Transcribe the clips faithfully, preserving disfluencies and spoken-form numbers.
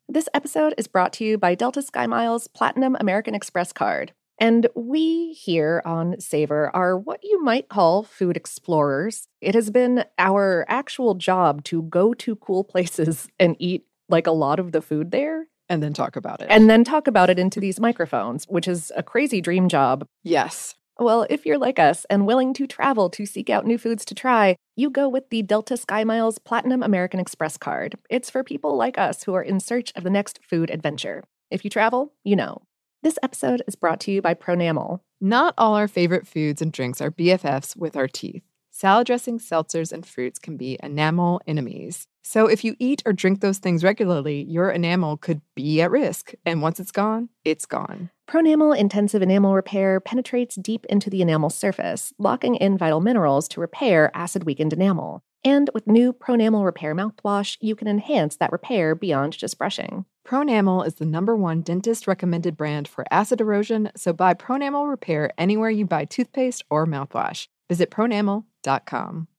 This episode is brought to you by Delta SkyMiles Platinum American Express card. And we here on Savor are what you might call food explorers. It has been our actual job to go to cool places and eat like a lot of the food there. And then talk about it. And then talk about it into these microphones, which is a crazy dream job. Yes. Well, if you're like us and willing to travel to seek out new foods to try, you go with the Delta SkyMiles Platinum American Express card. It's for people like us who are in search of the next food adventure. If you travel, you know. This episode is brought to you by Pronamel. Not all our favorite foods and drinks are B F Fs with our teeth. Salad dressings, seltzers, and fruits can be enamel enemies. So if you eat or drink those things regularly, your enamel could be at risk. And once it's gone, it's gone. Pronamel Intensive Enamel Repair penetrates deep into the enamel surface, locking in vital minerals to repair acid-weakened enamel. And with new Pronamel Repair mouthwash, you can enhance that repair beyond just brushing. Pronamel is the number one dentist-recommended brand for acid erosion, so buy Pronamel Repair anywhere you buy toothpaste or mouthwash. Visit pronamel dot com.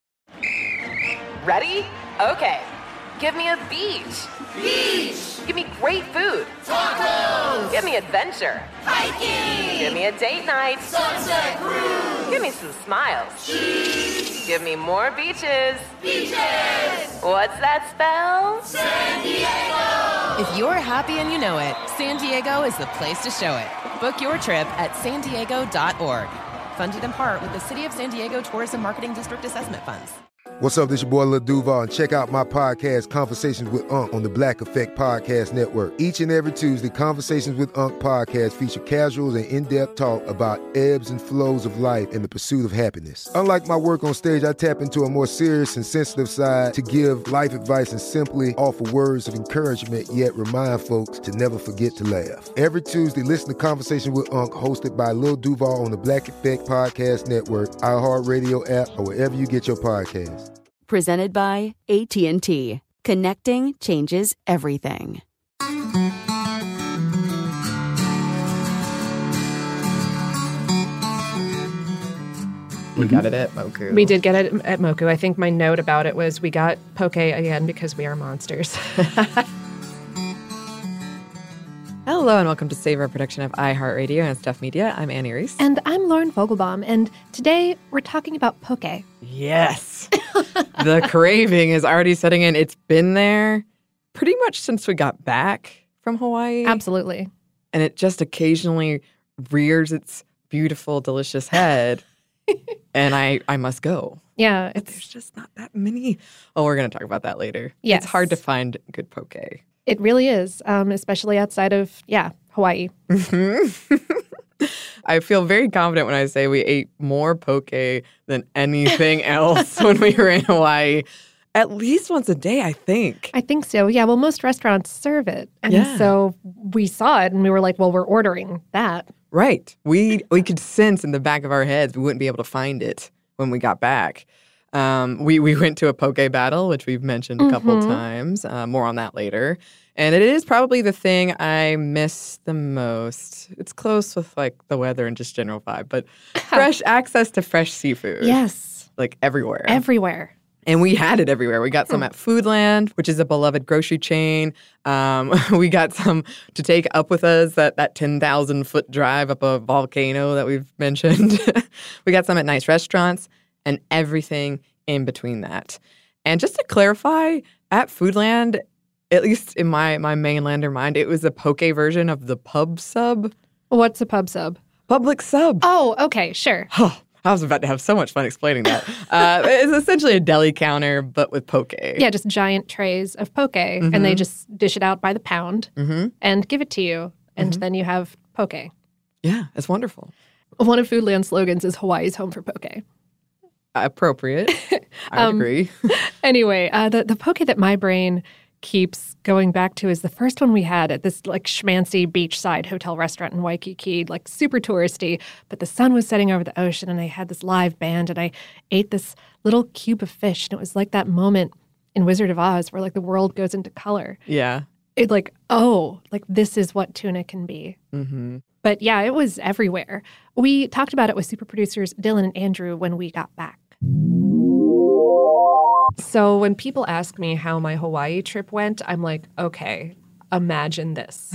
Ready? Okay. Give me a beach. Beach! Give me great food. Tacos! Give me adventure. Hiking! Give me a date night. Sunset cruise! Give me some smiles. Cheese! Give me more beaches. Beaches! What's that spell? San Diego! If you're happy and you know it, San Diego is the place to show it. Book your trip at san diego dot org. Funded in part with the City of San Diego Tourism Marketing District Assessment Funds. What's up, this your boy Lil Duval, and check out my podcast, Conversations with Unc, on the Black Effect Podcast Network. Each and every Tuesday, Conversations with Unc podcast feature casuals and in-depth talk about ebbs and flows of life and the pursuit of happiness. Unlike my work on stage, I tap into a more serious and sensitive side to give life advice and simply offer words of encouragement, yet remind folks to never forget to laugh. Every Tuesday, listen to Conversations with Unc, hosted by Lil Duval on the Black Effect Podcast Network, iHeartRadio app, or wherever you get your podcasts. Presented by A T and T. Connecting changes everything. We got it at Moku. We did get it at Moku. I think my note about it was we got poke again because we are monsters. Hello and welcome to Savor, a production of iHeartRadio and Stuff Media. I'm Annie Reese. And I'm Lauren Vogelbaum, and today we're talking about poke. Yes. The craving is already setting in. It's been there pretty much since we got back from Hawaii. Absolutely. And it just occasionally rears its beautiful, delicious head. And I, I must go. Yeah. But there's just not that many. Oh, we're going to talk about that later. Yes. It's hard to find good poke. It really is, um, especially outside of, yeah, Hawaii. I feel very confident when I say we ate more poke than anything else when we were in Hawaii. At least once a day, I think. I think so. Yeah, well, most restaurants serve it. And yeah. so we saw it and we were like, well, we're ordering that. Right. We we could sense in the back of our heads we wouldn't be able to find it when we got back. Um, we, we went to a poke battle, which we've mentioned a mm-hmm. couple times. Uh, more on that later. And it is probably the thing I miss the most. It's close with, like, the weather and just general vibe, but fresh access to fresh seafood. Yes. Like, everywhere. Everywhere. And we had it everywhere. We got some at Foodland, which is a beloved grocery chain. Um, we got some to take up with us, that, that ten thousand foot drive up a volcano that we've mentioned. We got some at nice restaurants and everything in between that. And just to clarify, at Foodland, at least in my, my mainlander mind, it was a poke version of the pub sub. What's a pub sub? Public sub. Oh, okay, sure. Oh, I was about to have so much fun explaining that. uh, it's essentially a deli counter, but with poke. Yeah, just giant trays of poke, mm-hmm. and they just dish it out by the pound mm-hmm. and give it to you, and mm-hmm. then you have poke. Yeah, it's wonderful. One of Foodland's slogans is Hawaii's home for poke. Appropriate. I um, agree. Anyway, uh, the, the poke that my brain keeps going back to is the first one we had at this like schmancy beachside hotel restaurant in Waikiki, like super touristy, but the sun was setting over the ocean and I had this live band and I ate this little cube of fish and it was like that moment in Wizard of Oz where like the world goes into color. Yeah. It like, oh, like this is what tuna can be. Mm-hmm. But yeah, it was everywhere. We talked about it with super producers Dylan and Andrew when we got back. So when people ask me how my Hawaii trip went, I'm like, okay, imagine this.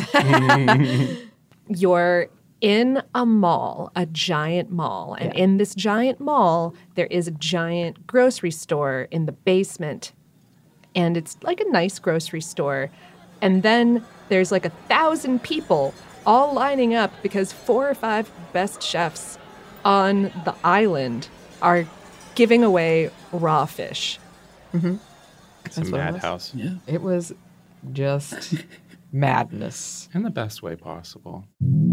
You're in a mall, a giant mall. And yeah. in this giant mall, there is a giant grocery store in the basement. And it's like a nice grocery store. And then there's like a thousand people all lining up because four or five best chefs on the island are giving away raw fish. Mm-hmm. It's a madhouse. Yeah. It was just madness. In the best way possible.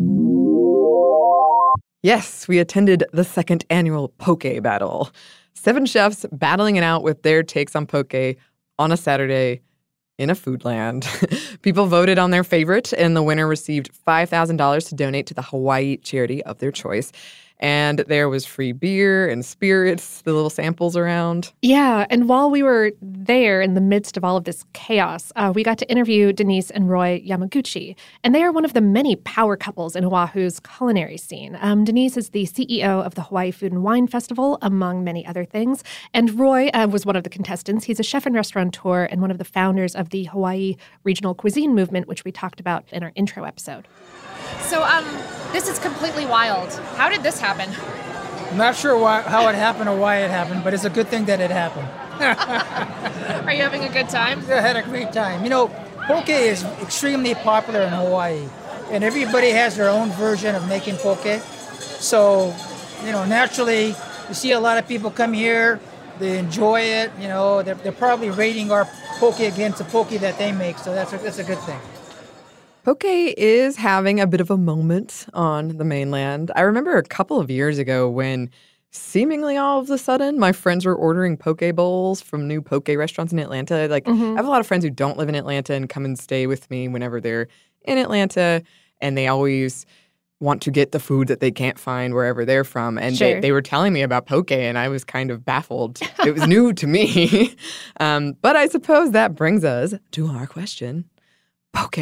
Yes, we attended the second annual Poke Battle. Seven chefs battling it out with their takes on poke on a Saturday in a Foodland. People voted on their favorite, and the winner received five thousand dollars to donate to the Hawaii charity of their choice. And there was free beer and spirits, the little samples around. Yeah, and while we were there in the midst of all of this chaos, uh, we got to interview Denise and Roy Yamaguchi. And they are one of the many power couples in Oahu's culinary scene. Um, Denise is the C E O of the Hawaii Food and Wine Festival, among many other things. And Roy uh, was one of the contestants. He's a chef and restaurateur and one of the founders of the Hawaii Regional Cuisine Movement, which we talked about in our intro episode. So, um, this is completely wild. How did this happen? I'm not sure why, how it happened or why it happened, but it's a good thing that it happened. Are you having a good time? I had a great time. You know, poke is extremely popular in Hawaii, and everybody has their own version of making poke. So, you know, naturally, you see a lot of people come here, they enjoy it, you know, they're, they're probably rating our poke against the poke that they make, so that's a, that's a good thing. Poke is having a bit of a moment on the mainland. I remember a couple of years ago when seemingly all of a sudden my friends were ordering poke bowls from new poke restaurants in Atlanta. Like, mm-hmm. I have a lot of friends who don't live in Atlanta and come and stay with me whenever they're in Atlanta, and they always want to get the food that they can't find wherever they're from. And sure. they, they were telling me about poke, and I was kind of baffled. It was new to me. Um, but I suppose that brings us to our question. Poke.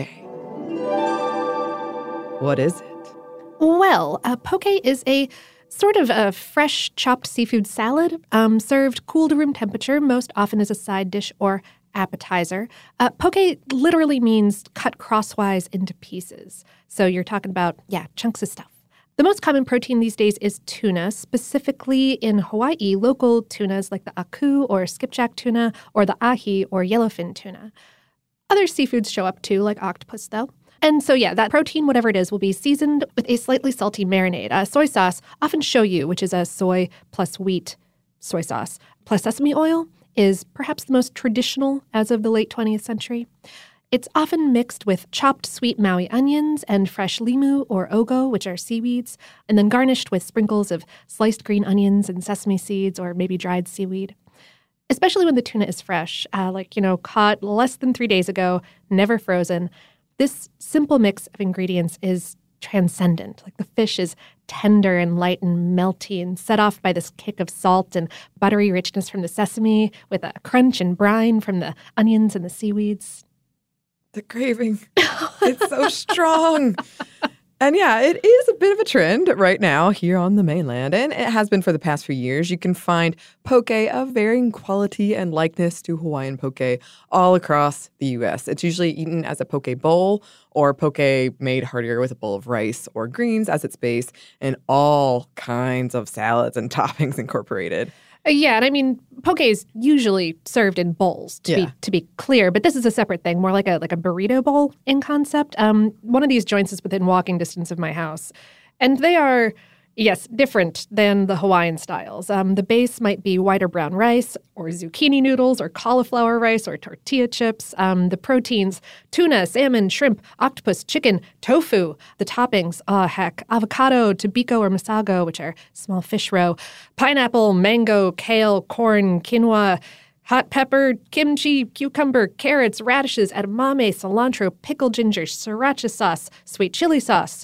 What is it? Well, uh, poke is a sort of a fresh chopped seafood salad um, served cool to room temperature, most often as a side dish or appetizer. Uh, poke literally means cut crosswise into pieces. So you're talking about, yeah, chunks of stuff. The most common protein these days is tuna, specifically in Hawaii, local tunas like the aku or skipjack tuna or the ahi or yellowfin tuna. Other seafoods show up too, like octopus, though. And so, yeah, that protein, whatever it is, will be seasoned with a slightly salty marinade. Uh, soy sauce, often shoyu, which is a soy plus wheat soy sauce, plus sesame oil, is perhaps the most traditional as of the late twentieth century. It's often mixed with chopped sweet Maui onions and fresh limu or ogo, which are seaweeds, and then garnished with sprinkles of sliced green onions and sesame seeds or maybe dried seaweed. Especially when the tuna is fresh, uh, like, you know, caught less than three days ago, never frozen. This simple mix of ingredients is transcendent. Like, the fish is tender and light and melty and set off by this kick of salt and buttery richness from the sesame with a crunch and brine from the onions and the seaweeds. The craving. It's so strong. And yeah, it is a bit of a trend right now here on the mainland, and it has been for the past few years. You can find poke of varying quality and likeness to Hawaiian poke all across the U S. It's usually eaten as a poke bowl or poke made heartier with a bowl of rice or greens as its base, and all kinds of salads and toppings incorporated. Uh, yeah, and I mean, poke is usually served in bowls, to yeah. be to be clear, but this is a separate thing, more like a like a burrito bowl in concept. Um, one of these joints is within walking distance of my house, and they are, yes, different than the Hawaiian styles. Um, the base might be white or brown rice, or zucchini noodles, or cauliflower rice, or tortilla chips. Um, the proteins, tuna, salmon, shrimp, octopus, chicken, tofu. The toppings, oh heck, avocado, tobiko or masago, which are small fish roe, pineapple, mango, kale, corn, quinoa, hot pepper, kimchi, cucumber, carrots, radishes, edamame, cilantro, pickled ginger, sriracha sauce, sweet chili sauce,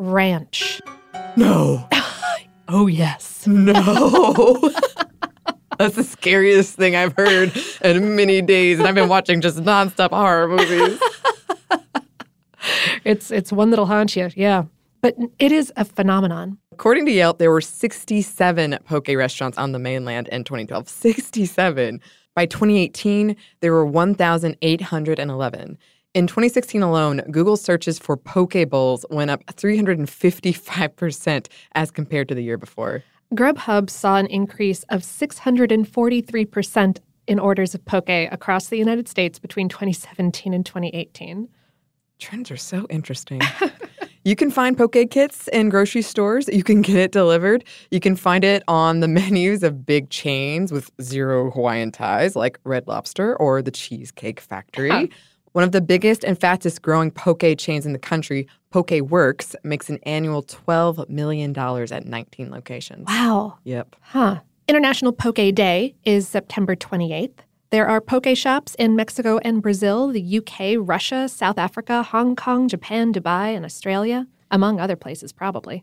ranch. No. Oh, yes. No. That's the scariest thing I've heard in many days, and I've been watching just nonstop horror movies. It's it's one that'll haunt you, yeah. But it is a phenomenon. According to Yelp, there were sixty-seven poke restaurants on the mainland in twenty twelve. sixty-seven. By twenty eighteen, there were one thousand eight hundred eleven. In twenty sixteen alone, Google searches for poke bowls went up three hundred fifty-five percent as compared to the year before. Grubhub saw an increase of six hundred forty-three percent in orders of poke across the United States between twenty seventeen and twenty eighteen. Trends are so interesting. You can find poke kits in grocery stores. You can get it delivered. You can find it on the menus of big chains with zero Hawaiian ties like Red Lobster or the Cheesecake Factory. Huh. One of the biggest and fastest growing poke chains in the country, Poke Works, makes an annual twelve million dollars at nineteen locations. Wow. Yep. Huh. International Poke Day is September twenty-eighth. There are poke shops in Mexico and Brazil, the U K, Russia, South Africa, Hong Kong, Japan, Dubai, and Australia, among other places probably.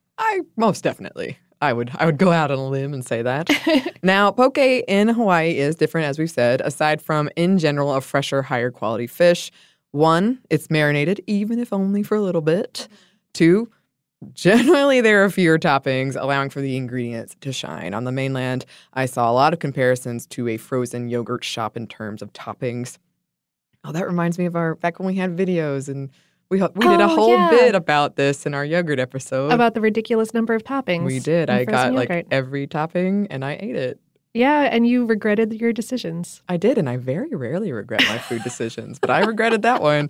I most definitely. I would I would go out on a limb and say that. Now, poke in Hawaii is different, as we've said, aside from, in general, a fresher, higher quality fish. One, it's marinated, even if only for a little bit. Two, generally there are fewer toppings, allowing for the ingredients to shine. On the mainland, I saw a lot of comparisons to a frozen yogurt shop in terms of toppings. Oh, that reminds me of our back when we had videos and We we oh, did a whole yeah. bit about this in our yogurt episode. About the ridiculous number of toppings. We did. I got yogurt. like every topping and I ate it. Yeah, and you regretted your decisions. I did, and I very rarely regret my food decisions, but I regretted that one.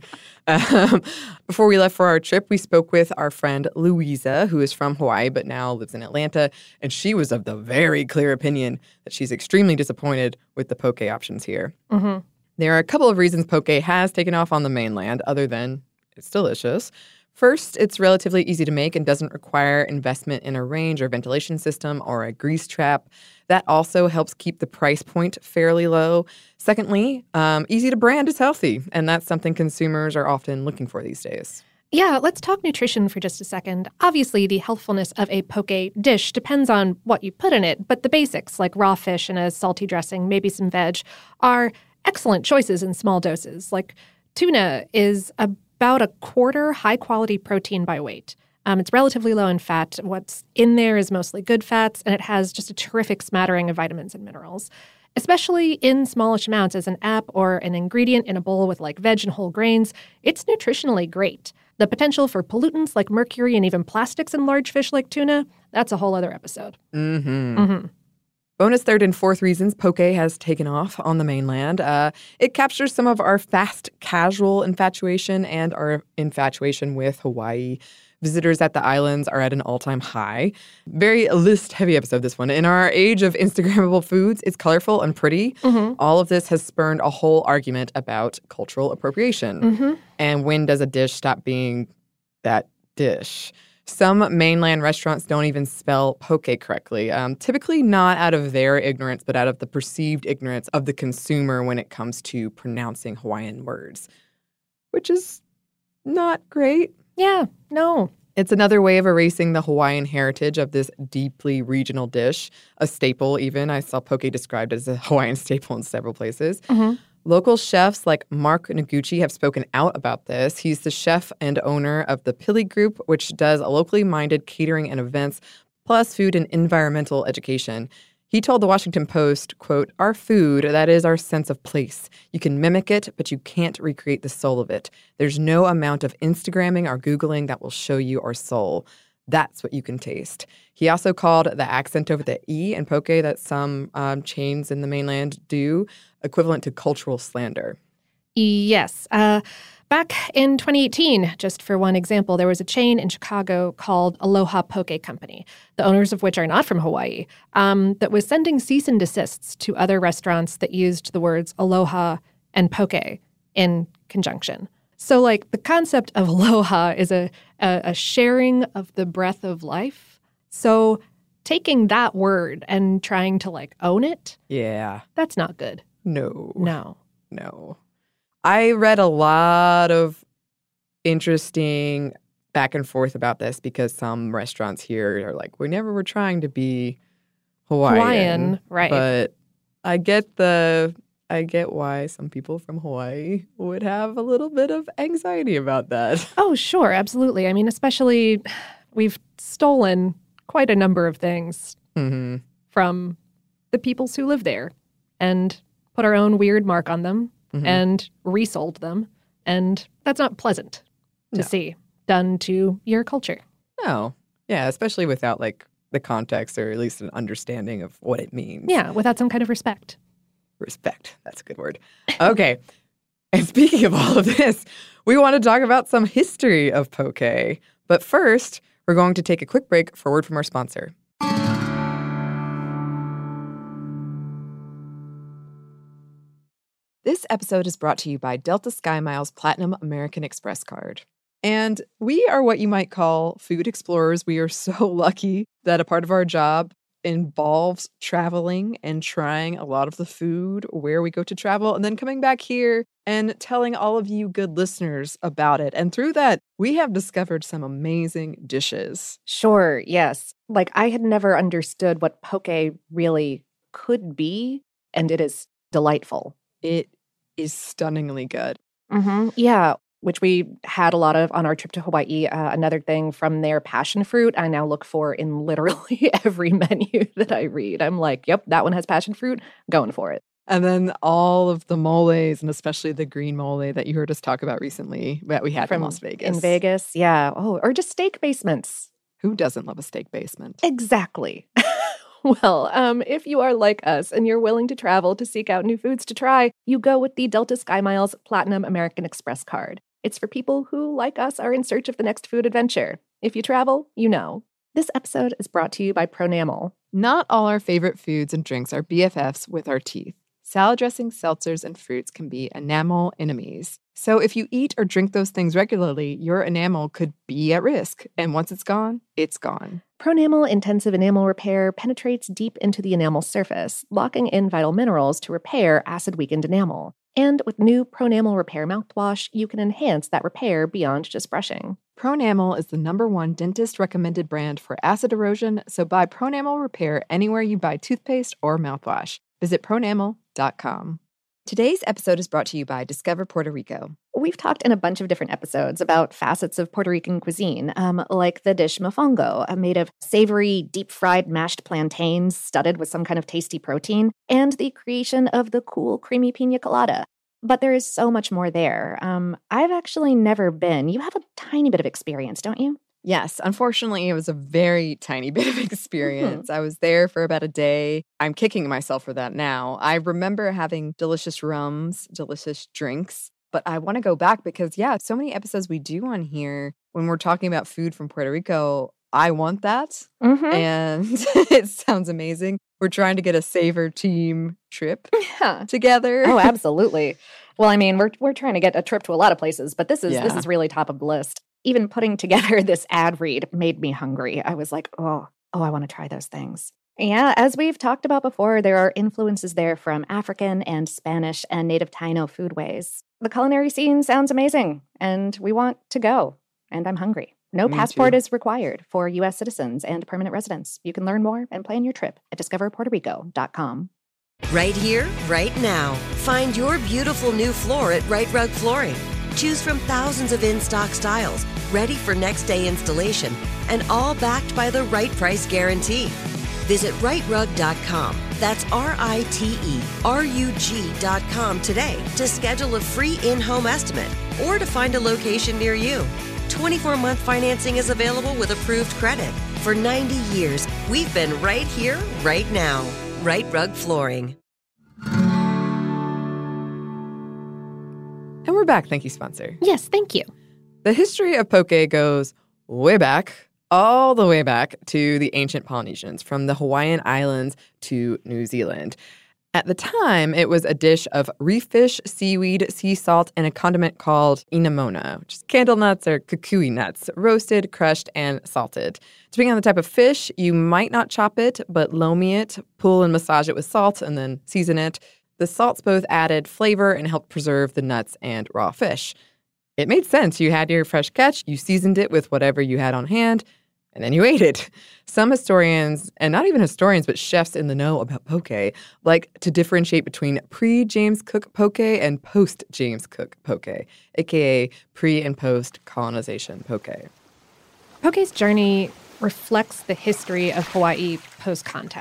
Um, before we left for our trip, we spoke with our friend Louisa, who is from Hawaii but now lives in Atlanta, and she was of the very clear opinion that she's extremely disappointed with the poke options here. Mm-hmm. There are a couple of reasons poke has taken off on the mainland, other than it's delicious. First, it's relatively easy to make and doesn't require investment in a range or ventilation system or a grease trap. That also helps keep the price point fairly low. Secondly, um, easy to brand is healthy, and that's something consumers are often looking for these days. Yeah, let's talk nutrition for just a second. Obviously, the healthfulness of a poke dish depends on what you put in it, but the basics, like raw fish and a salty dressing, maybe some veg, are excellent choices in small doses. Like tuna is a about a quarter high-quality protein by weight. Um, it's relatively low in fat. What's in there is mostly good fats, and it has just a terrific smattering of vitamins and minerals. Especially in smallish amounts as an app or an ingredient in a bowl with like veg and whole grains, it's nutritionally great. The potential for pollutants like mercury and even plastics in large fish like tuna, that's a whole other episode. Mm-hmm. Mm-hmm. Bonus third and fourth reasons poke has taken off on the mainland. Uh, it captures some of our fast casual infatuation and our infatuation with Hawaii. Visitors at the islands are at an all-time high. Very list-heavy episode, this one. In our age of Instagrammable foods, it's colorful and pretty. Mm-hmm. All of this has spurned a whole argument about cultural appropriation. Mm-hmm. And when does a dish stop being that dish? Some mainland restaurants don't even spell poke correctly, um, typically not out of their ignorance, but out of the perceived ignorance of the consumer when it comes to pronouncing Hawaiian words, which is not great. Yeah, no. It's another way of erasing the Hawaiian heritage of this deeply regional dish, a staple even. I saw poke described as a Hawaiian staple in several places. Mm-hmm. Local chefs like Mark Noguchi have spoken out about this. He's the chef and owner of the Pili Group, which does locally minded catering and events, plus food and environmental education. He told the Washington Post, quote, "Our food, that is our sense of place. You can mimic it, but you can't recreate the soul of it. There's no amount of Instagramming or Googling that will show you our soul. That's what you can taste." He also called the accent over the E in poke that some um, chains in the mainland do equivalent to cultural slander. Yes. Uh, back in twenty eighteen, just for one example, there was a chain in Chicago called Aloha Poke Company, the owners of which are not from Hawaii, um, that was sending cease and desists to other restaurants that used the words aloha and poke in conjunction. So, like, the concept of aloha is a, a, a sharing of the breath of life. So taking that word and trying to, like, own it, Yeah. that's not good. No. No. No. I read a lot of interesting back and forth about this because some restaurants here are like, we never were trying to be Hawaiian. Hawaiian, right. But I get the... I get why some people from Hawaii would have a little bit of anxiety about that. Oh, sure. Absolutely. I mean, especially we've stolen quite a number of things Mm-hmm. from the peoples who live there and put our own weird mark on them Mhm. and resold them And that's not pleasant to No. see done to your culture. No. Yeah, especially without like the context or at least an understanding of what it means. Yeah, without some kind of respect. Respect. That's a good word. Okay. And speaking of all of this, we want to talk about some history of poke. But first, we're going to take a quick break for a word from our sponsor. This episode is brought to you by Delta SkyMiles Platinum American Express card. And we are what you might call food explorers. We are so lucky that a part of our job involves traveling and trying a lot of the food where we go to travel and then coming back here and telling all of you good listeners about it. And through that, we have discovered some amazing dishes. Sure, yes. Like I had never understood what poke really could be, and it is delightful. It is stunningly good. Mm-hmm. Yeah, which we had a lot of on our trip to Hawaii. Uh, another thing from their passion fruit, I now look for in literally every menu that I read. I'm like, yep, that one has passion fruit, going for it. And then all of the moles, and especially the green mole that you heard us talk about recently that we had From in Las Vegas. In Vegas, yeah. Oh, or just steak basements. Who doesn't love a steak basement? Exactly. Well, um, if you are like us and you're willing to travel to seek out new foods to try, you go with the Delta SkyMiles Platinum American Express card. It's for people who, like us, are in search of the next food adventure. If you travel, you know. This episode is brought to you by Pronamel. Not all our favorite foods and drinks are B F Fs with our teeth. Salad dressings, seltzers, and fruits can be enamel enemies. So if you eat or drink those things regularly, your enamel could be at risk. And once it's gone, it's gone. Pronamel Intensive Enamel Repair penetrates deep into the enamel surface, locking in vital minerals to repair acid-weakened enamel. And with new Pronamel Repair mouthwash, you can enhance that repair beyond just brushing. Pronamel is the number one dentist-recommended brand for acid erosion, so buy Pronamel Repair anywhere you buy toothpaste or mouthwash. Visit pronamel dot com. Today's episode is brought to you by Discover Puerto Rico. We've talked in a bunch of different episodes about facets of Puerto Rican cuisine, um, like the dish mofongo, uh, made of savory, deep-fried mashed plantains studded with some kind of tasty protein, and the creation of the cool, creamy pina colada. But there is so much more there. Um, I've actually never been. You have a tiny bit of experience, don't you? Yes, unfortunately, it was a very tiny bit of experience. Mm-hmm. I was there for about a day. I'm kicking myself for that now. I remember having delicious rums, delicious drinks, but I want to go back because, yeah, so many episodes we do on here when we're talking about food from Puerto Rico. I want that, mm-hmm. and it sounds amazing. We're trying to get a Savor team trip yeah. together. Oh, absolutely. Well, I mean, we're we're trying to get a trip to a lot of places, but this is yeah. this is really top of the list. Even putting together this ad read made me hungry. I was like, oh, oh, I want to try those things. Yeah, as we've talked about before, there are influences there from African and Spanish and native Taino foodways. The culinary scene sounds amazing, and we want to go, and I'm hungry. No Me passport too. is required for U S citizens and permanent residents. You can learn more and plan your trip at discover puerto rico dot com. Right here, right now. Find your beautiful new floor at Right Rug Flooring. Choose from thousands of in-stock styles, ready for next day installation, and all backed by the right price guarantee. Visit right rug dot com. That's R I T E R U G dot com today to schedule a free in-home estimate or to find a location near you. twenty-four month financing is available with approved credit. For ninety years, we've been right here, right now. Right Rug Flooring. And we're back. Thank you, sponsor. Yes, thank you. The history of poke goes way back, all the way back to the ancient Polynesians, from the Hawaiian Islands to New Zealand. At the time, it was a dish of reef fish, seaweed, sea salt, and a condiment called inamona, which is candle nuts or kukui nuts, roasted, crushed, and salted. Depending on the type of fish, you might not chop it, but loamy it, pull and massage it with salt, and then season it. The salts both added flavor and helped preserve the nuts and raw fish. It made sense. You had your fresh catch, you seasoned it with whatever you had on hand, and then you ate it. Some historians, and not even historians, but chefs in the know about poke, like to differentiate between pre-James Cook poke and post-James Cook poke, a k a pre- and post-colonization poke. Poke's journey reflects the history of Hawaii post-contact.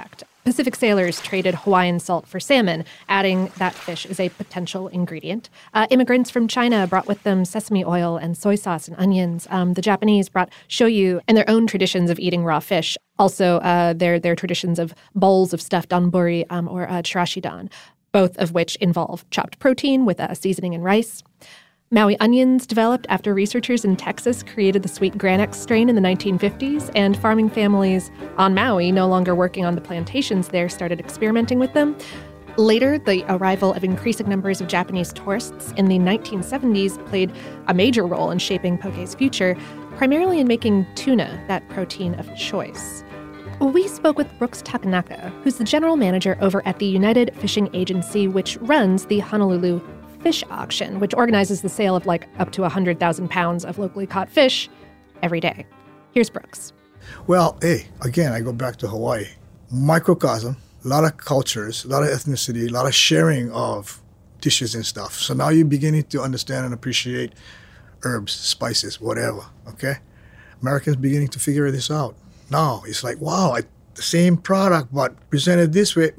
Pacific sailors traded Hawaiian salt for salmon, adding that fish as a potential ingredient. Uh, immigrants from China brought with them sesame oil and soy sauce and onions. Um, the Japanese brought shoyu and their own traditions of eating raw fish. Also, uh, their, their traditions of bowls of stuffed donburi um, or uh, chirashidon, both of which involve chopped protein with a seasoning and rice. Maui onions developed after researchers in Texas created the sweet Granex strain in the nineteen fifties, and farming families on Maui, no longer working on the plantations there, started experimenting with them. Later, the arrival of increasing numbers of Japanese tourists in the nineteen seventies played a major role in shaping poke's future, primarily in making tuna that protein of choice. We spoke with Brooks Takanaka, who's the general manager over at the United Fishing Agency, which runs the Honolulu Fish Auction, which organizes the sale of like up to one hundred thousand pounds of locally caught fish every day. Here's Brooks. Well, hey, again, I go back to Hawaii. Microcosm, a lot of cultures, a lot of ethnicity, a lot of sharing of dishes and stuff. So now you're beginning to understand and appreciate herbs, spices, whatever, okay? Americans beginning to figure this out. Now it's like, wow, I, the same product, but presented this way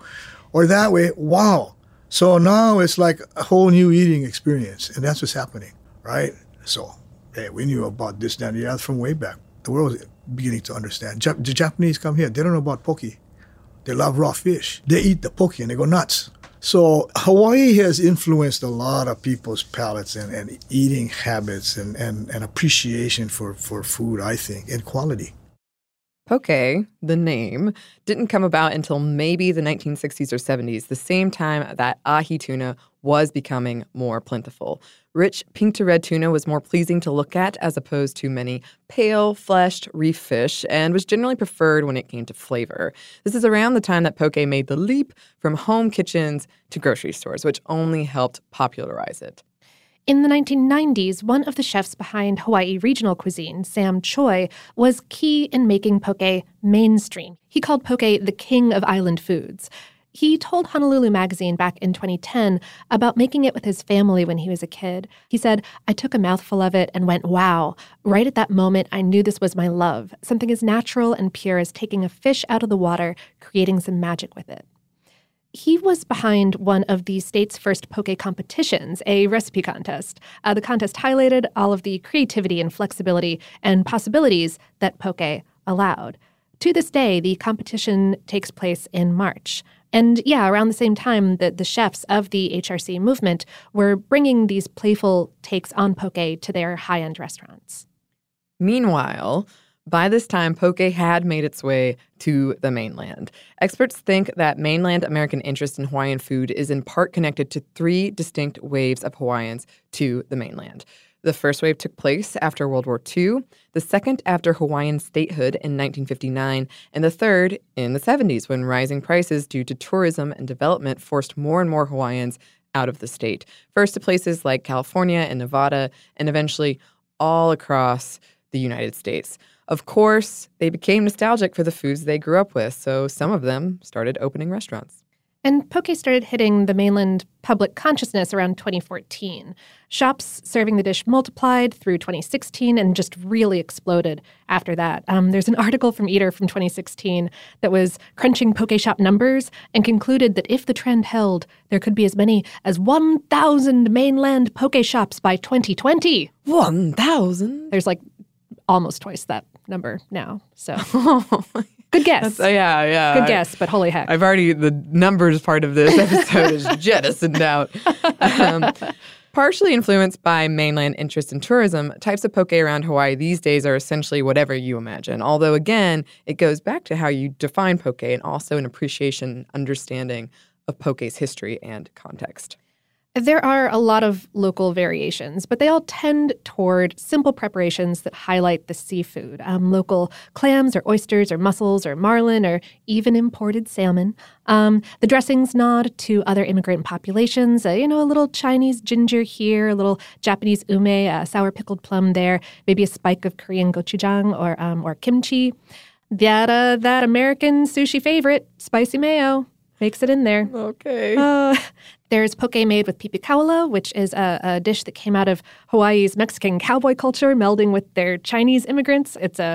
or that way, wow. So now it's like a whole new eating experience, and that's what's happening, right? So, hey, we knew about this, that, and the other from way back. The world is beginning to understand. Jap- the Japanese come here, they don't know about poke. They love raw fish. They eat the poke and they go nuts. So Hawaii has influenced a lot of people's palates and, and eating habits and, and, and appreciation for, for food, I think, and quality. Poke, the name, didn't come about until maybe the nineteen sixties or seventies, the same time that ahi tuna was becoming more plentiful. Rich pink to red tuna was more pleasing to look at as opposed to many pale-fleshed reef fish and was generally preferred when it came to flavor. This is around the time that poke made the leap from home kitchens to grocery stores, which only helped popularize it. In the nineteen nineties, one of the chefs behind Hawaii regional cuisine, Sam Choi, was key in making poke mainstream. He called poke the king of island foods. He told Honolulu Magazine back in twenty ten about making it with his family when he was a kid. He said, "I took a mouthful of it and went, wow. Right at that moment, I knew this was my love, something as natural and pure as taking a fish out of the water, creating some magic with it." He was behind one of the state's first poke competitions, a recipe contest. Uh, the contest highlighted all of the creativity and flexibility and possibilities that poke allowed. To this day, the competition takes place in March. And yeah, around the same time that the chefs of the H R C movement were bringing these playful takes on poke to their high-end restaurants. Meanwhile, by this time, poke had made its way to the mainland. Experts think that mainland American interest in Hawaiian food is in part connected to three distinct waves of Hawaiians to the mainland. The first wave took place after World War Two, the second after Hawaiian statehood in nineteen fifty-nine, and the third in the seventies when rising prices due to tourism and development forced more and more Hawaiians out of the state, first to places like California and Nevada, and eventually all across the United States. Of course, they became nostalgic for the foods they grew up with, so some of them started opening restaurants. And poke started hitting the mainland public consciousness around twenty fourteen. Shops serving the dish multiplied through twenty sixteen and just really exploded after that. Um, there's an article from Eater from twenty sixteen that was crunching poke shop numbers and concluded that if the trend held, there could be as many as one thousand mainland poke shops by twenty twenty. one thousand? There's like almost twice that number now, so... Good guess. That's, uh, yeah, yeah. Good guess, but holy heck. I've already, the numbers part of this episode is jettisoned out. Um, partially influenced by mainland interest in tourism, types of poke around Hawaii these days are essentially whatever you imagine. Although, again, it goes back to how you define poke and also an appreciation, understanding of poke's history and context. There are a lot of local variations, but they all tend toward simple preparations that highlight the seafood. Um, local clams or oysters or mussels or marlin or even imported salmon. Um, the dressings nod to other immigrant populations. Uh, you know, a little Chinese ginger here, a little Japanese ume, a sour pickled plum there, maybe a spike of Korean gochujang or um, or kimchi. That, uh, that American sushi favorite, spicy mayo, makes it in there. Okay. Uh, There's poke made with pipi kaula, which is a, a dish that came out of Hawaii's Mexican cowboy culture, melding with their Chinese immigrants. It's a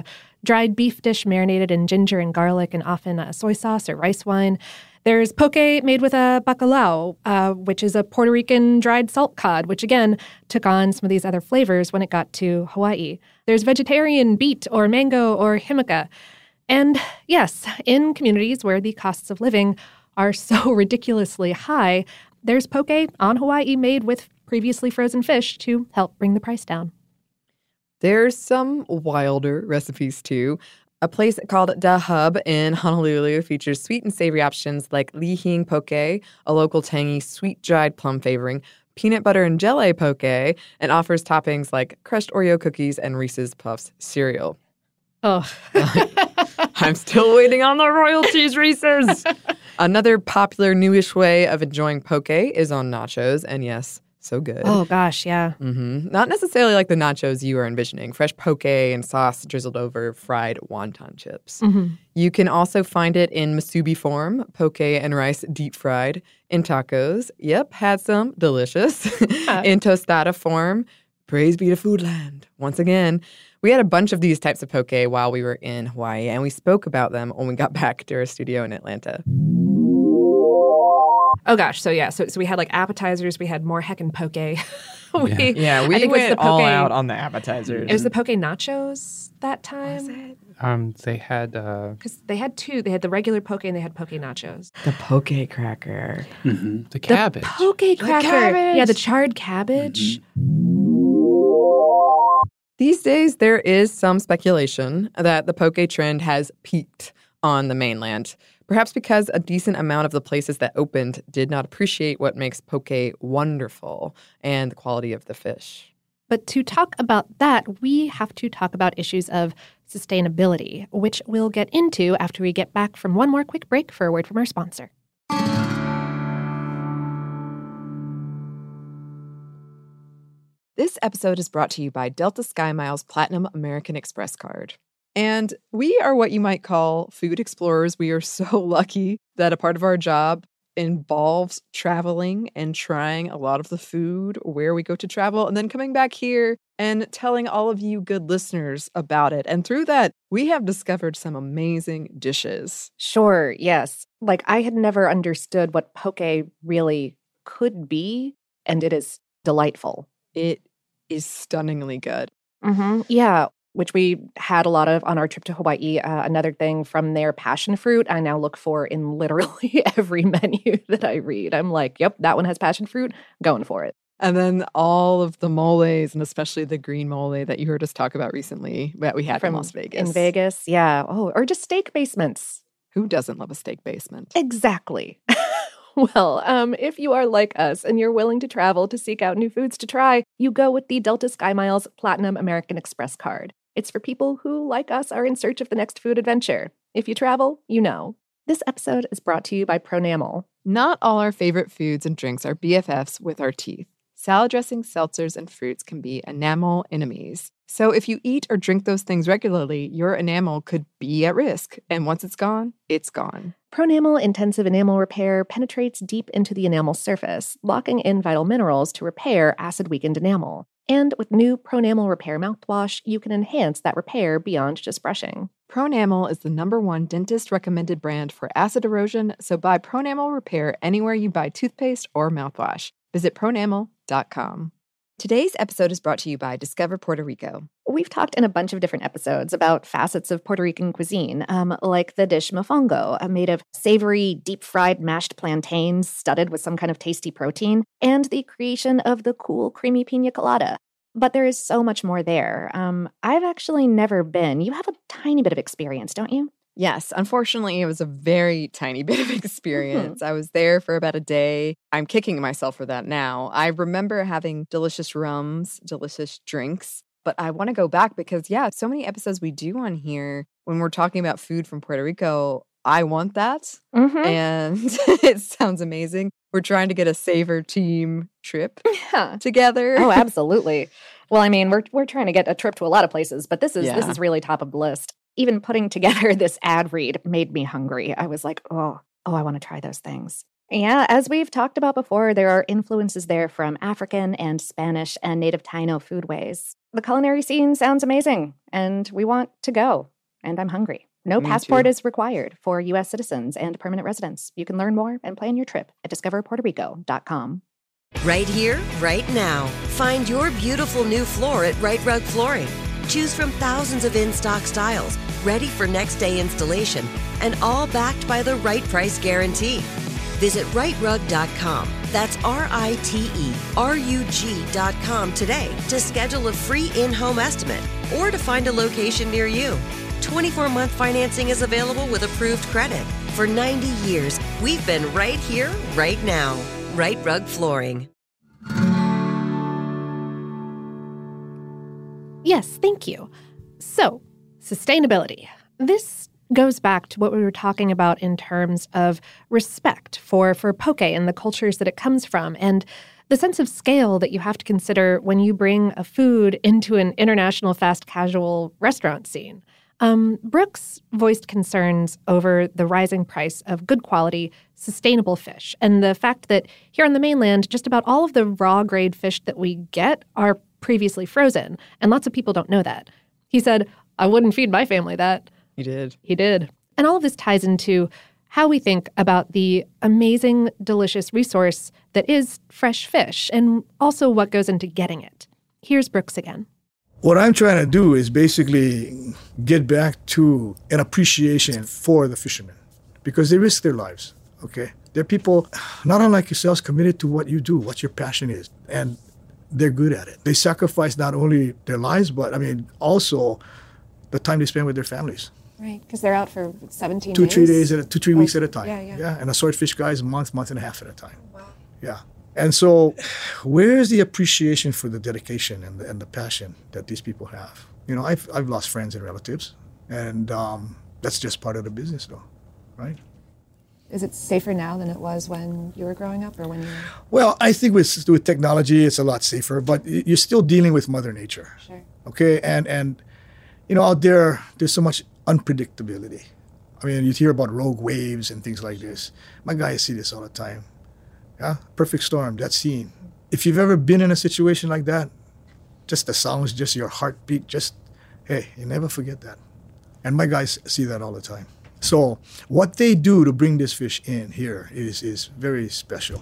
dried beef dish marinated in ginger and garlic and often uh, soy sauce or rice wine. There's poke made with a bacalao, uh, which is a Puerto Rican dried salt cod, which again took on some of these other flavors when it got to Hawaii. There's vegetarian beet or mango or himaka. And yes, in communities where the costs of living are so ridiculously high, there's poke on Hawaii made with previously frozen fish to help bring the price down. There's some wilder recipes, too. A place called Da Hub in Honolulu features sweet and savory options like lihing poke, a local tangy sweet dried plum flavoring, peanut butter and jelly poke, and offers toppings like crushed Oreo cookies and Reese's Puffs cereal. Oh. I'm still waiting on the royalties, Reese's. Another popular newish way of enjoying poke is on nachos, and yes, so good. Oh, gosh, yeah. Mm-hmm. Not necessarily like the nachos you are envisioning. Fresh poke and sauce drizzled over fried wonton chips. Mm-hmm. You can also find it in musubi form, poke and rice deep fried, in tacos. Yep, had some. Delicious. In tostada form. Praise be to Foodland. Once again, we had a bunch of these types of poke while we were in Hawaii, and we spoke about them when we got back to our studio in Atlanta. Oh, gosh. So, yeah. So, so we had, like, appetizers. We had more heckin' poke. we, Yeah, yeah we I think went it was the all poke, out on the appetizers. It was the poke nachos that time. Was it? Um, they had... Uh, Because they had two. They had the regular poke and they had poke nachos. The poke cracker. Mm-hmm. The cabbage. The poke cracker. cabbage. Yeah, the charred cabbage. Mm-hmm. These days, there is some speculation that the poke trend has peaked on the mainland. Perhaps because a decent amount of the places that opened did not appreciate what makes poke wonderful and the quality of the fish. But to talk about that, we have to talk about issues of sustainability, which we'll get into after we get back from one more quick break for a word from our sponsor. This episode is brought to you by Delta SkyMiles Platinum American Express card. And we are what you might call food explorers. We are so lucky that a part of our job involves traveling and trying a lot of the food where we go to travel and then coming back here and telling all of you good listeners about it. And through that, we have discovered some amazing dishes. Sure, yes. Like, I had never understood what poke really could be, and it is delightful. It is stunningly good. Mm-hmm. Yeah, which we had a lot of on our trip to Hawaii. Uh, another thing from their passion fruit, I now look for in literally every menu that I read. I'm like, yep, that one has passion fruit, going for it. And then all of the moles, and especially the green mole that you heard us talk about recently that we had From in Las Vegas. In Vegas, yeah. Oh, or just steak basements. Who doesn't love a steak basement? Exactly. Well, um, if you are like us and you're willing to travel to seek out new foods to try, you go with the Delta SkyMiles Platinum American Express card. It's for people who, like us, are in search of the next food adventure. If you travel, you know. This episode is brought to you by Pronamel. Not all our favorite foods and drinks are B F Fs with our teeth. Salad dressings, seltzers, and fruits can be enamel enemies. So if you eat or drink those things regularly, your enamel could be at risk. And once it's gone, it's gone. Pronamel Intensive Enamel Repair penetrates deep into the enamel surface, locking in vital minerals to repair acid-weakened enamel. And with new Pronamel Repair mouthwash, you can enhance that repair beyond just brushing. Pronamel is the number one dentist-recommended brand for acid erosion, so buy Pronamel Repair anywhere you buy toothpaste or mouthwash. Visit pronamel dot com. Today's episode is brought to you by Discover Puerto Rico. We've talked in a bunch of different episodes about facets of Puerto Rican cuisine, um, like the dish mofongo, uh, made of savory, deep-fried mashed plantains studded with some kind of tasty protein, and the creation of the cool, creamy pina colada. But there is so much more there. Um, I've actually never been. You have a tiny bit of experience, don't you? Yes, unfortunately, it was a very tiny bit of experience. Mm-hmm. I was there for about a day. I'm kicking myself for that now. I remember having delicious rums, delicious drinks, but I want to go back because, yeah, so many episodes we do on here when we're talking about food from Puerto Rico, I want that. Mm-hmm. And it sounds amazing. We're trying to get a Savor team trip yeah. together. Oh, absolutely. Well, I mean, we're we're trying to get a trip to a lot of places, but this is yeah. this is really top of the list. Even putting together this ad read made me hungry. I was like, oh, oh, I want to try those things. Yeah, as we've talked about before, there are influences there from African and Spanish and native Taino foodways. The culinary scene sounds amazing, and we want to go. and I'm hungry. No Me passport too. is required for U S citizens and permanent residents. You can learn more and plan your trip at discover puerto rico dot com. Right here, right now. Find your beautiful new floor at Right Rug Flooring. Choose from thousands of in-stock styles, ready for next day installation, and all backed by the right price guarantee. Visit right rug dot com. That's R I T E R U G dot com today to schedule a free in-home estimate or to find a location near you. twenty-four month financing is available with approved credit. For ninety years, we've been right here, right now. Right Rug Flooring. Yes, thank you. So, sustainability. This goes back to what we were talking about in terms of respect for, for poke and the cultures that it comes from, and the sense of scale that you have to consider when you bring a food into an international fast casual restaurant scene. Um, Brooks voiced concerns over the rising price of good quality, sustainable fish, and the fact that here on the mainland, just about all of the raw grade fish that we get are previously frozen, and lots of people don't know that. He said, I wouldn't feed my family that. He did. He did. And all of this ties into how we think about the amazing, delicious resource that is fresh fish, and also what goes into getting it. Here's Brooks again. What I'm trying to do is basically get back to an appreciation for the fishermen because they risk their lives, okay? They're people, not unlike yourselves, committed to what you do, what your passion is, and they're good at it. They sacrifice not only their lives, but, I mean, also the time they spend with their families. Right, because they're out for seventeen two, days? Two, three days, at a, two, three oh, weeks at a time. Yeah, yeah. Yeah, and a swordfish guy is a month, month and a half at a time. Wow. Yeah. And so where's the appreciation for the dedication and the, and the passion that these people have? You know, I've, I've lost friends and relatives, and um, that's just part of the business, though, right? Is it safer now than it was when you were growing up or when you were... Well, I think with, with technology, it's a lot safer, but you're still dealing with Mother Nature. Sure. Okay? And, and you know, out there, there's so much unpredictability. I mean, you hear about rogue waves and things like this. My guys see this all the time. Yeah, perfect storm, that scene. If you've ever been in a situation like that, just the sounds, just your heartbeat, just, hey, you never forget that. And my guys see that all the time. So what they do to bring this fish in here is, is very special.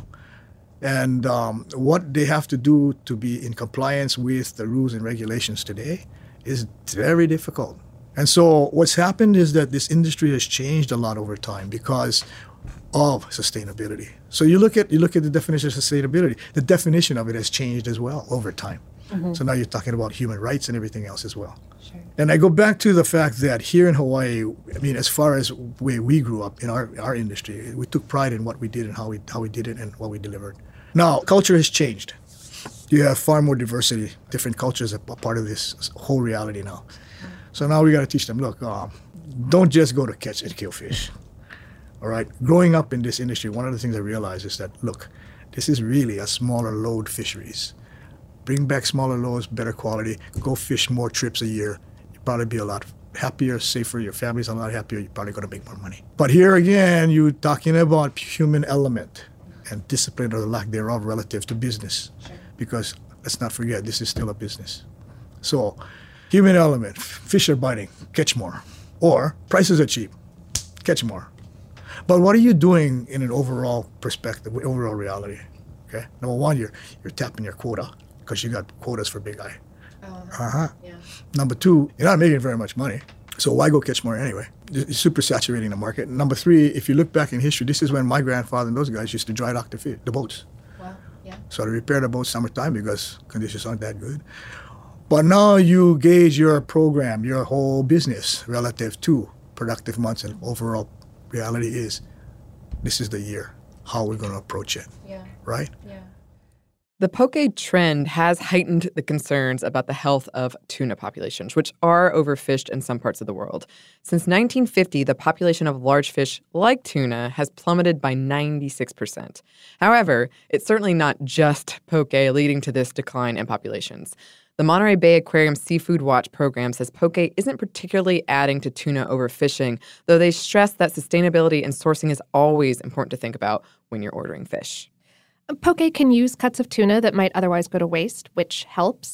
And um, what they have to do to be in compliance with the rules and regulations today is very difficult. And so what's happened is that this industry has changed a lot over time because of sustainability. So you look at you look at the definition of sustainability. The definition of it has changed as well over time. Mm-hmm. So now you're talking about human rights and everything else as well. Sure. And I go back to the fact that here in Hawaii, I mean, as far as where we grew up in our, our industry, we took pride in what we did and how we how we did it and what we delivered. Now, culture has changed. You have far more diversity. Different cultures are part of this whole reality now. Mm-hmm. So now we got to teach them, look, um, don't just go to catch and kill fish. All right. Growing up in this industry, one of the things I realized is that, look, this is really a smaller load fisheries. Bring back smaller loads, better quality, go fish more trips a year. You'll probably be a lot happier, safer. Your family's a lot happier. You're probably going to make more money. But here again, you're talking about human element and discipline or the lack thereof relative to business. Sure. Because let's not forget, this is still a business. So human element, fish are biting, catch more. Or prices are cheap, catch more. But what are you doing in an overall perspective, overall reality? Okay. Number one, you're you're tapping your quota because you got quotas for big eye. Oh, uh-huh. Yeah. Number two, you're not making very much money, so why go catch more anyway? You're super saturating the market. Number three, if you look back in history, this is when my grandfather and those guys used to dry dock the, fish, the boats. Wow. Yeah. So they repair the boats summertime because conditions aren't that good. But now you gauge your program, your whole business relative to productive months and overall reality is this is the year. How are we going to approach it? Yeah. Right? Yeah. The poke trend has heightened the concerns about the health of tuna populations, which are overfished in some parts of the world. Since nineteen fifty, the population of large fish like tuna has plummeted by ninety-six percent. However, it's certainly not just poke leading to this decline in populations. The Monterey Bay Aquarium Seafood Watch program says poke isn't particularly adding to tuna overfishing, though they stress that sustainability and sourcing is always important to think about when you're ordering fish. Poke can use cuts of tuna that might otherwise go to waste, which helps.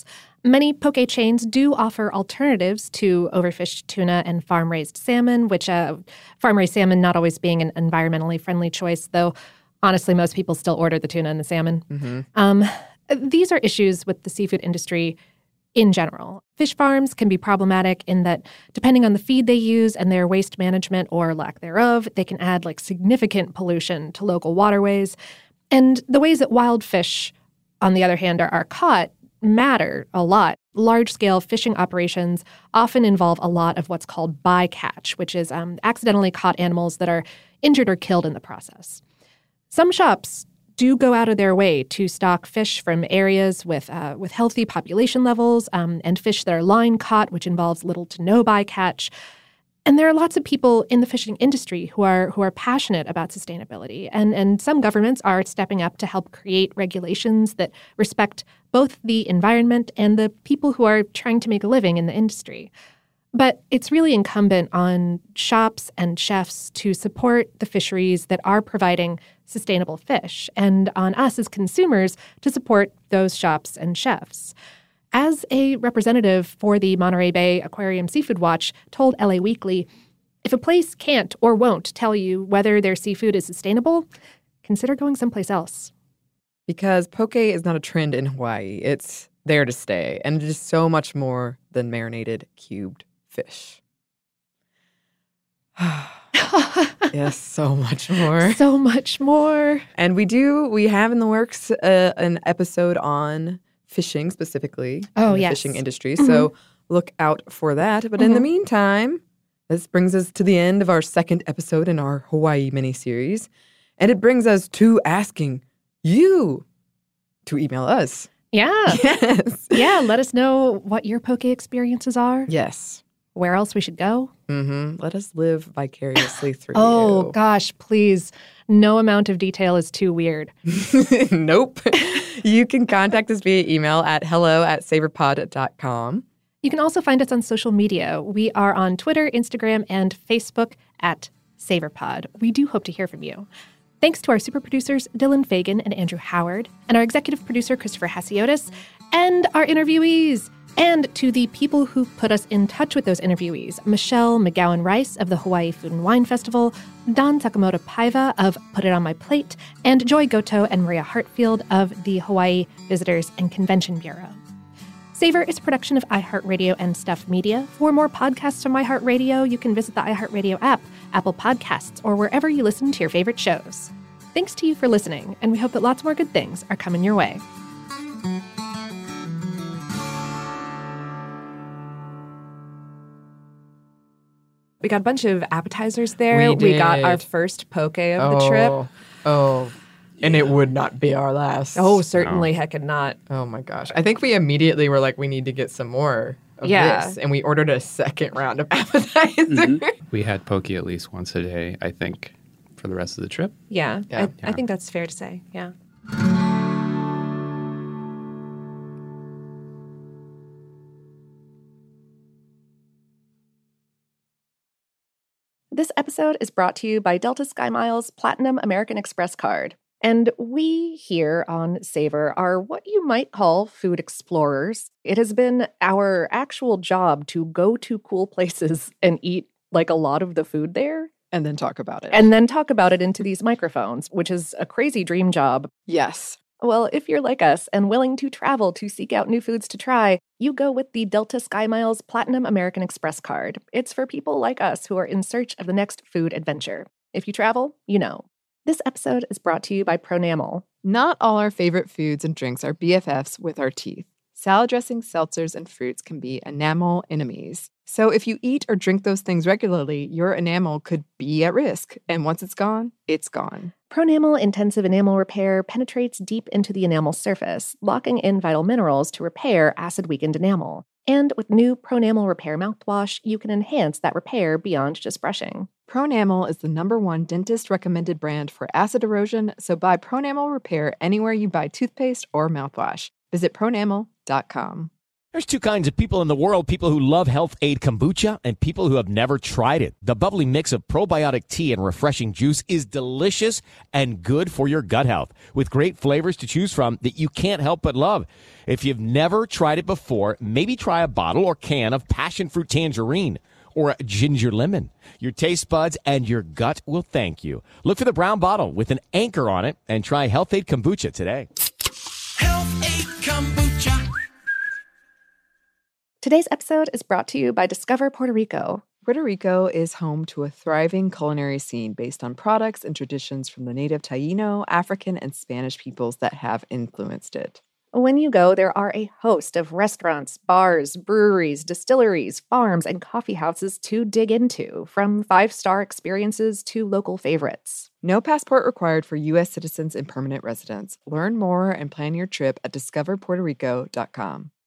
Many poke chains do offer alternatives to overfished tuna and farm-raised salmon, which uh, farm-raised salmon not always being an environmentally friendly choice, though honestly, most people still order the tuna and the salmon. Mm-hmm. Um, these are issues with the seafood industry in general. Fish farms can be problematic in that depending on the feed they use and their waste management or lack thereof, they can add like significant pollution to local waterways. And the ways that wild fish, on the other hand, are, are caught matter a lot. Large-scale fishing operations often involve a lot of what's called bycatch, which is um, accidentally caught animals that are injured or killed in the process. Some shops do go out of their way to stock fish from areas with uh, with healthy population levels um, and fish that are line caught, which involves little to no bycatch. And there are lots of people in the fishing industry who are who are passionate about sustainability. And, and some governments are stepping up to help create regulations that respect both the environment and the people who are trying to make a living in the industry. But it's really incumbent on shops and chefs to support the fisheries that are providing sustainable fish, and on us as consumers to support those shops and chefs. As a representative for the Monterey Bay Aquarium Seafood Watch told L A Weekly, if a place can't or won't tell you whether their seafood is sustainable, consider going someplace else. Because poke is not a trend in Hawaii. It's there to stay, and it is so much more than marinated cubed fish. Yes, so much more. So much more. And we do, we have in the works uh, an episode on fishing specifically. Oh, in the yes. fishing industry. Mm-hmm. So look out for that. But mm-hmm. in the meantime, this brings us to the end of our second episode in our Hawaii miniseries. And it brings us to asking you to email us. Yeah. Yes. Yeah, let us know what your poke experiences are. Yes. Where else we should go. Mm-hmm. Let us live vicariously through oh, you. gosh, please. No amount of detail is too weird. Nope. You can contact us via email at hello at saverpod dot com. You can also find us on social media. We are on Twitter, Instagram, and Facebook at SaverPod. We do hope to hear from you. Thanks to our super producers, Dylan Fagan and Andrew Howard, and our executive producer, Christopher Hasiotis, and our interviewees, and to the people who put us in touch with those interviewees, Michelle McGowan-Rice of the Hawaii Food and Wine Festival, Don Sakamoto Paiva of Put It On My Plate, and Joy Goto and Maria Hartfield of the Hawaii Visitors and Convention Bureau. Savor is a production of iHeartRadio and Stuff Media. For more podcasts from iHeartRadio, you can visit the iHeartRadio app, Apple Podcasts, or wherever you listen to your favorite shows. Thanks to you for listening, and we hope that lots more good things are coming your way. We got a bunch of appetizers there. We, we got did. our first poke of oh, the trip. Oh, and it would not be our last. Oh, certainly, no. Heckin' not. Oh my gosh. I think we immediately were like, we need to get some more of yeah. this. And we ordered a second round of appetizers. Mm-hmm. We had poke at least once a day, I think, for the rest of the trip. Yeah, yeah. I, yeah. I think that's fair to say, yeah. This episode is brought to you by Delta SkyMiles Platinum American Express card. And we here on Savor are what you might call food explorers. It has been our actual job to go to cool places and eat like a lot of the food there. And then talk about it. And then talk about it into these microphones, which is a crazy dream job. Yes. Well, if you're like us and willing to travel to seek out new foods to try, you go with the Delta SkyMiles Platinum American Express card. It's for people like us who are in search of the next food adventure. If you travel, you know. This episode is brought to you by Pronamel. Not all our favorite foods and drinks are B F Fs with our teeth. Salad dressings, seltzers, and fruits can be enamel enemies. So if you eat or drink those things regularly, your enamel could be at risk. And once it's gone, it's gone. Pronamel Intensive Enamel Repair penetrates deep into the enamel surface, locking in vital minerals to repair acid-weakened enamel. And with new Pronamel Repair mouthwash, you can enhance that repair beyond just brushing. Pronamel is the number one dentist-recommended brand for acid erosion, so buy Pronamel Repair anywhere you buy toothpaste or mouthwash. Visit pronamel dot com. There's two kinds of people in the world, people who love Health Aid Kombucha and people who have never tried it. The bubbly mix of probiotic tea and refreshing juice is delicious and good for your gut health, with great flavors to choose from that you can't help but love. If you've never tried it before, maybe try a bottle or can of passion fruit tangerine or a ginger lemon. Your taste buds and your gut will thank you. Look for the brown bottle with an anchor on it and try Health Aid Kombucha today. Health Aid Kombucha. Today's episode is brought to you by Discover Puerto Rico. Puerto Rico is home to a thriving culinary scene based on products and traditions from the native Taíno, African, and Spanish peoples that have influenced it. When you go, there are a host of restaurants, bars, breweries, distilleries, farms, and coffee houses to dig into, from five-star experiences to local favorites. No passport required for U S citizens and permanent residents. Learn more and plan your trip at discover puerto rico dot com.